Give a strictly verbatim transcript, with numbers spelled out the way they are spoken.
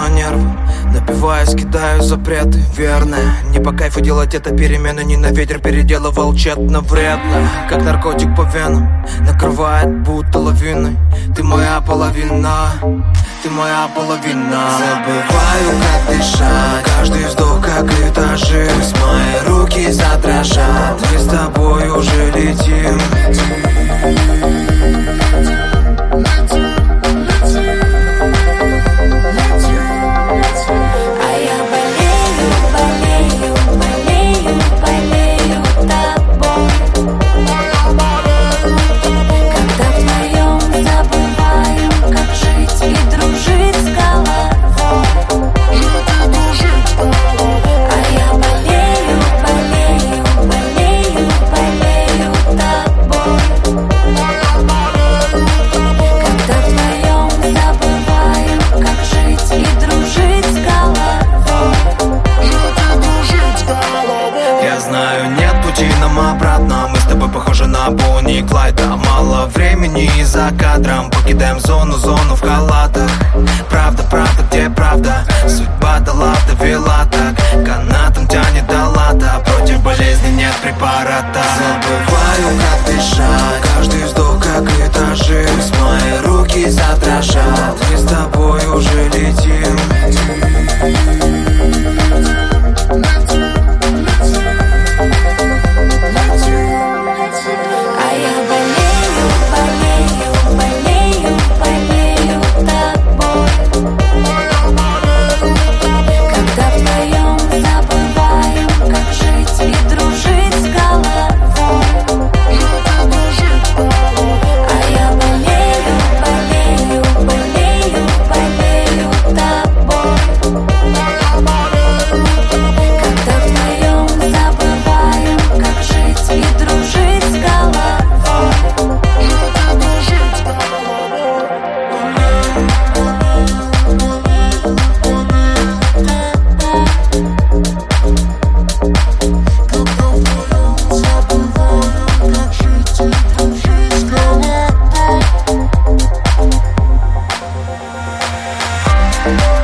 на нервы. Напиваясь, кидаю запреты, верно. Не по кайфу делать это перемены, не на ветер переделывал тщетно, вредно. Как наркотик по венам, накрывает будто лавиной. Ты моя половина, ты моя половина. Забываю, как дышать, каждый вздох как этажи. Пусть мои руки задрожат, мы с тобой уже летим. Обратно, мы с тобой похожи на Бонни и Клайда. Мало времени и за кадром покидаем зону, зону в халатах. Правда, правда, где правда? Судьба дала, довела так. Канатом тянет до лата, против болезни нет препарата. Забываю, как дышать, каждый вздох как этажи. Пусть мои руки задрожат, мы с тобой уже летим. We'll be right back.